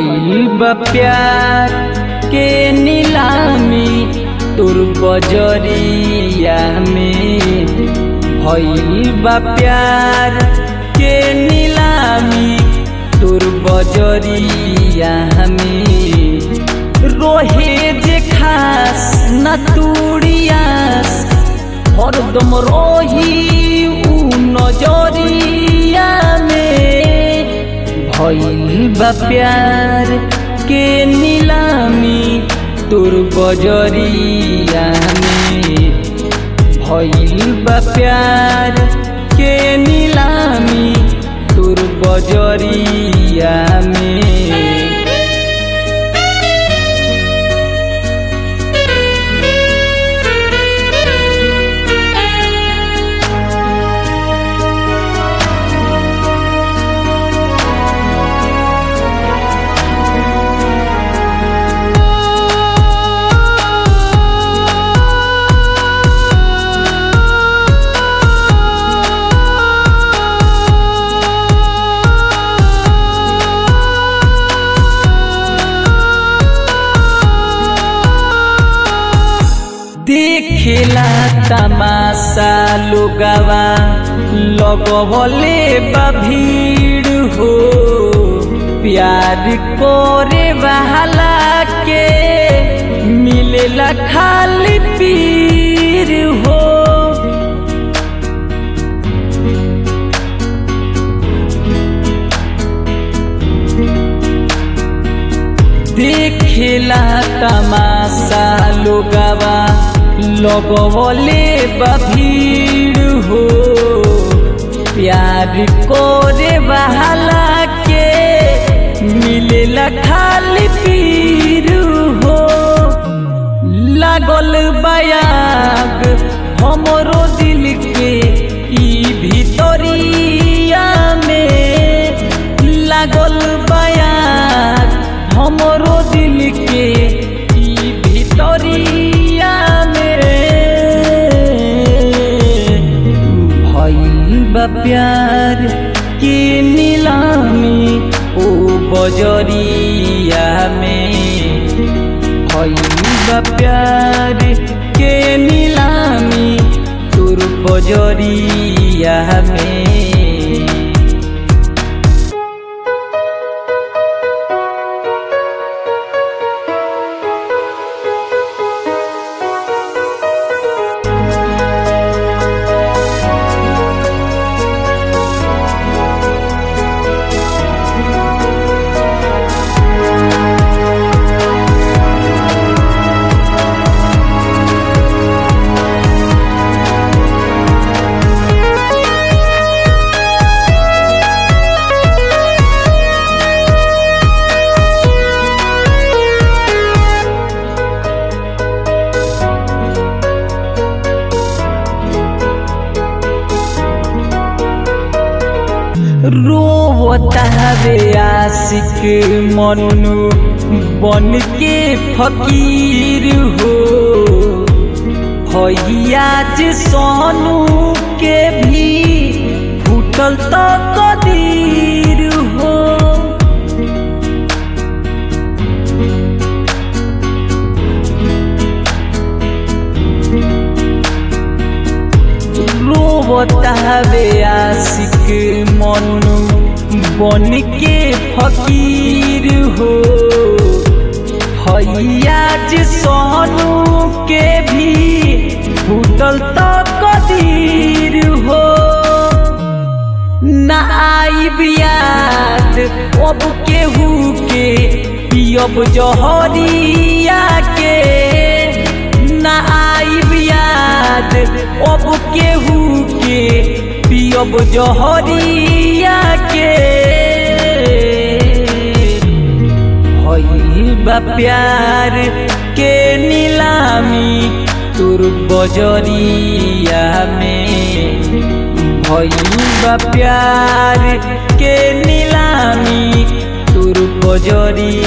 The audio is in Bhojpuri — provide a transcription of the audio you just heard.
भइल बा प्यार के नीलामी तोर बजरिया में। भइल बा प्यार के नीलामी तोर बजरिया में। रोहे जे खास न तूड़ियास हरदम रोही उ नजरिया में। भइल बा प्यार के नीलामी तोर बजरिया में। भइल बा प्यार के नीलामी तोर बजरिया में। देखेला तमाशा लोगवा लगवले बा भीड़ हो। प्यार करे वाला के मिलेला खाली पीर हो। देखेला तमाशा लोगवा लगवले बा भीड़ हो। प्यार करे वाला के मिलेला खाली पीर हो। लागल बयाग हमरो दिल के ई भितरिया में। लागल बयाग हमरो दिल के ई भितरिया में। भइल बा प्यार के नीलामी ओ बजरिया में। भइल बा प्यार के नीलामी तोर बजरिया में। रोवता रे आशिक मन्नू बन के फकीर हो। भैयाज सोनू के भी फूटल तो कदीर हो। रोवता रे आशिक मन्नू बन के फकीर हो। भैयाज सोनू के भी फूटल तो कदीर हो। ना आइब याद अब केहू के पियब जहरिया के। ना आइब याद अब केहू के पियब जहरिया के। भइल बा प्यार के नीलामी तोर बजरिया में। भइल बा प्यार के नीलामी तोर बजरिया